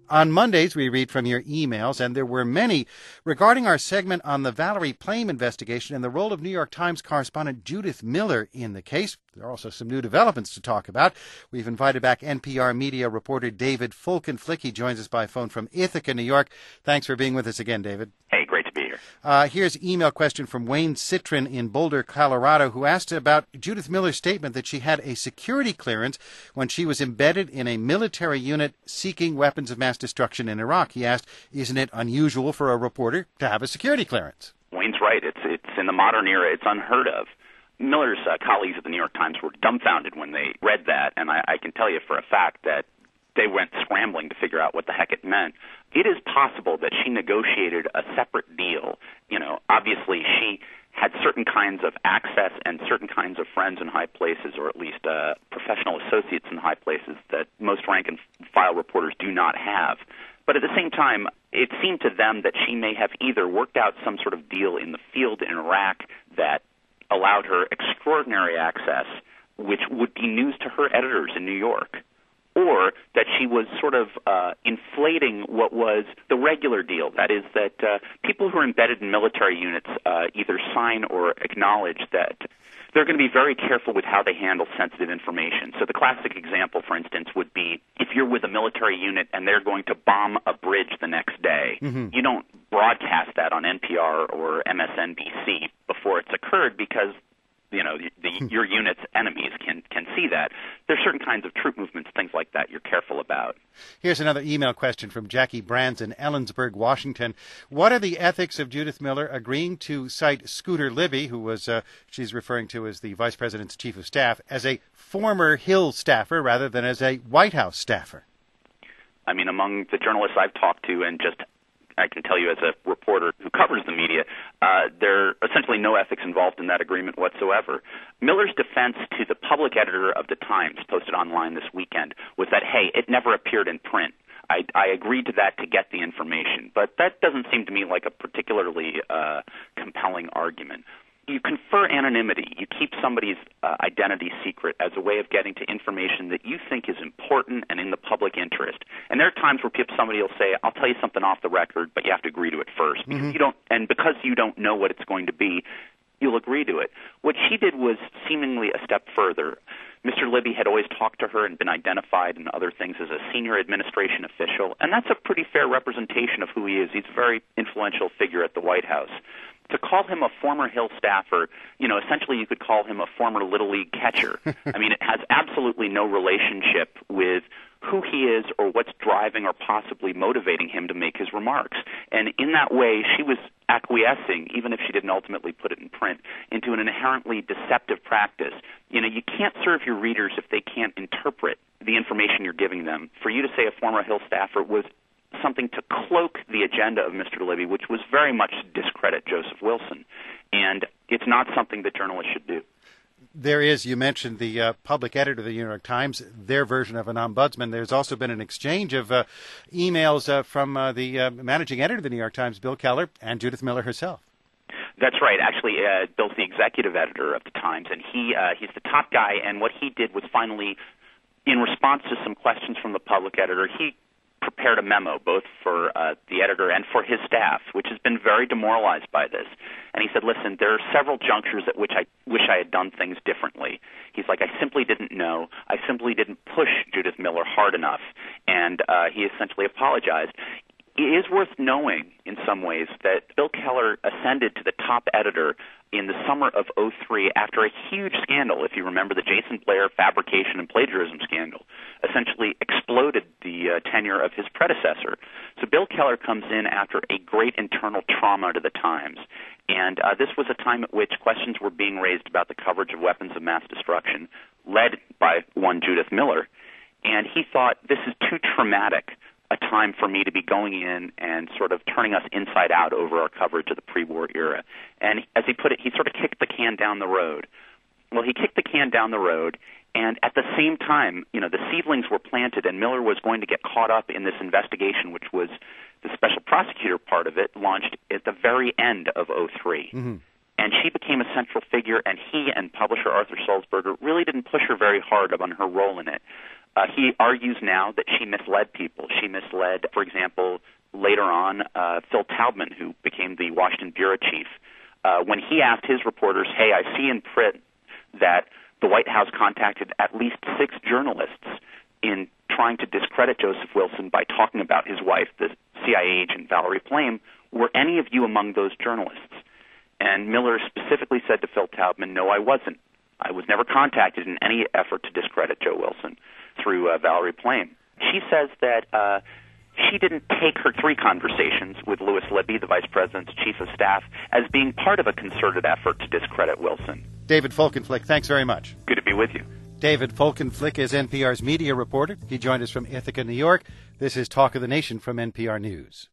On Mondays, we read from your emails, and there were many regarding our segment on the Valerie Plame investigation and the role of New York Times correspondent Judith Miller in the case. There are also some new developments to talk about. We've invited back NPR media reporter David Folkenflik. He joins us by phone from Ithaca, New York. Thanks for being with us again, David. Hey, great to be here. Here's an email question from Wayne Citron in Boulder, Colorado, who asked about Judith Miller's statement that she had a security clearance when she was embedded in a military unit seeking weapons of mass destruction in Iraq. He asked, isn't it unusual for a reporter to have a security clearance? Wayne's right. It's in the modern era. It's unheard of. Miller's colleagues at the New York Times were dumbfounded when they read that, and I can tell you for a fact that they went scrambling to figure out what the heck it meant. It is possible that she negotiated a separate deal. Obviously she had certain kinds of access and certain kinds of friends in high places, or at least professional associates in high places that most rank-and-file reporters do not have. But at the same time, it seemed to them that she may have either worked out some sort of deal in the field in Iraq that allowed her extraordinary access, which would be news to her editors in New York, or that she was sort of inflating what was the regular deal. That is that people who are embedded in military units either sign or acknowledge that they're going to be very careful with how they handle sensitive information. So the classic example, for instance, would be if you're with a military unit and they're going to bomb a bridge the next day, you don't broadcast that on NPR or MSNBC before it's occurred because your unit's enemies can see that. There's certain kinds of troop movements, things like that, you're careful about. Here's another email question from Jackie Brands in Ellensburg, Washington. What are the ethics of Judith Miller agreeing to cite Scooter Libby, who was she's referring to as the Vice President's Chief of Staff, as a former Hill staffer rather than as a White House staffer? I mean, among the journalists I've talked to, and just I can tell you as a reporter who covers the media, there are essentially no ethics involved in that agreement whatsoever. Miller's defense to the public editor of the Times, posted online this weekend, was that, hey, it never appeared in print. I agreed to that to get the information. But that doesn't seem to me like a particularly compelling argument. You confer anonymity. You keep somebody's identity secret as a way of getting to information that you think is important and in the public interest. And there are times where somebody will say, I'll tell you something off the record, but you have to agree to it first. Because you don't know what it's going to be, you'll agree to it. What she did was seemingly a step further. Mr. Libby had always talked to her and been identified in other things as a senior administration official, and that's a pretty fair representation of who he is. He's a very influential figure at the White House. To call him a former Hill staffer, essentially you could call him a former Little League catcher. I mean, it has absolutely no relationship with who he is or what's driving or possibly motivating him to make his remarks. And in that way, she was acquiescing, even if she didn't ultimately put it in print, into an inherently deceptive practice. You can't serve your readers if they can't interpret the information you're giving them. For you to say a former Hill staffer was something to cloak the agenda of Mr. Libby, which was very much to discredit Joseph Wilson. And it's not something that journalists should do. There is, you mentioned the public editor of the New York Times, their version of an ombudsman. There's also been an exchange of emails from the managing editor of the New York Times, Bill Keller, and Judith Miller herself. That's right. Actually, Bill's the executive editor of the Times, and he's the top guy. And what he did was finally, in response to some questions from the public editor, he prepared a memo both for the editor and for his staff, which has been very demoralized by this. And he said, listen, there are several junctures at which I wish I had done things differently. He's like, I simply didn't know. I simply didn't push Judith Miller hard enough. And he essentially apologized. It is worth knowing, in some ways, that Bill Keller ascended to the top editor in the summer of '03 after a huge scandal. If you remember, the Jason Blair fabrication and plagiarism scandal essentially exploded the tenure of his predecessor. So Bill Keller comes in after a great internal trauma to the Times. And this was a time at which questions were being raised about the coverage of weapons of mass destruction, led by one Judith Miller. And he thought, this is too traumatic a time for me to be going in and sort of turning us inside out over our coverage of the pre-war era. And as he put it, he sort of kicked the can down the road. Well, he kicked the can down the road, and at the same time, the seedlings were planted, and Miller was going to get caught up in this investigation, which was the special prosecutor part of it, launched at the very end of '03. Mm-hmm. And she became a central figure, and he and publisher Arthur Sulzberger really didn't push her very hard on her role in it. He argues now that she misled people. She misled, for example, later on, Phil Taubman, who became the Washington bureau chief. When he asked his reporters, hey, I see in print that the White House contacted at least 6 journalists in trying to discredit Joseph Wilson by talking about his wife, the CIA agent Valerie Plame, were any of you among those journalists? And Miller specifically said to Phil Taubman, no, I wasn't. I was never contacted in any effort to discredit Joe Wilson through Valerie Plame. She says that she didn't take her 3 conversations with Louis Libby, the vice president's chief of staff, as being part of a concerted effort to discredit Wilson. David Folkenflik, thanks very much. Good to be with you. David Folkenflik is NPR's media reporter. He joined us from Ithaca, New York. This is Talk of the Nation from NPR News.